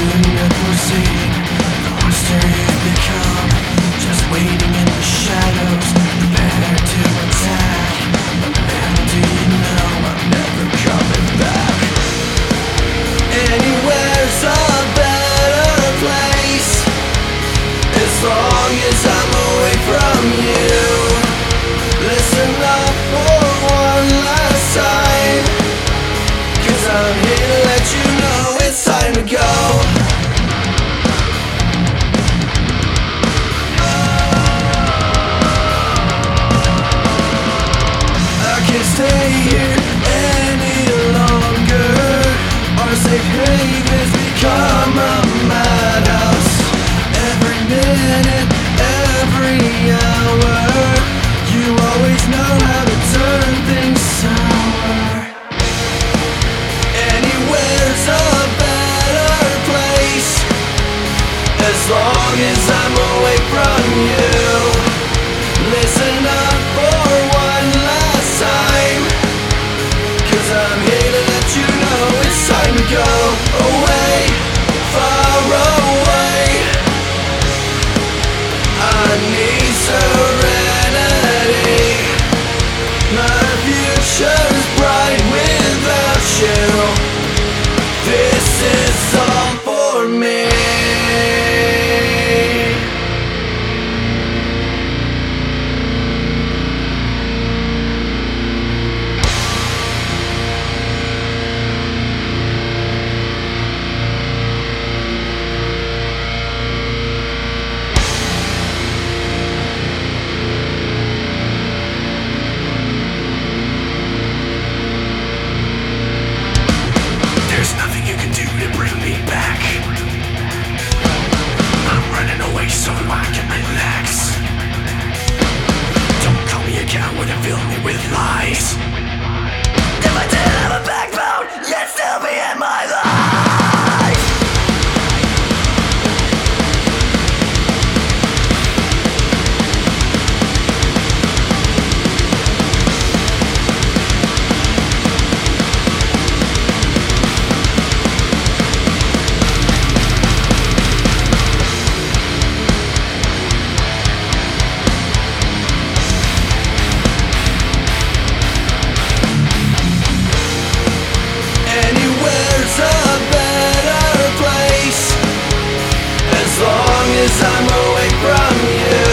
couldn't foresee the monster you've become, just waiting in the shadows, prepared to attack. But man, do you know I'm never coming back? Anywhere's a better place, as long as I'm away from you. Listen up for one last time, 'cause I'm here to let you know it's time to go. I can't stay here any longer. Our safe haven's become a madhouse. Every minute, every hour, you always know how to turn things sour. Anywhere's a better place, as long as I'm away from you. Listen up for one last time, 'cause I'm here to let you know it's time to go away, far away. I need serenity. My future's bright without you. This is all for me. There's nothing you can do to bring me back. I'm running away so I can relax. Don't call me a coward and fill me with lies. If I didn't have a backbone, you'd still be in my life. Anywhere's a better place, as long as I'm away from you.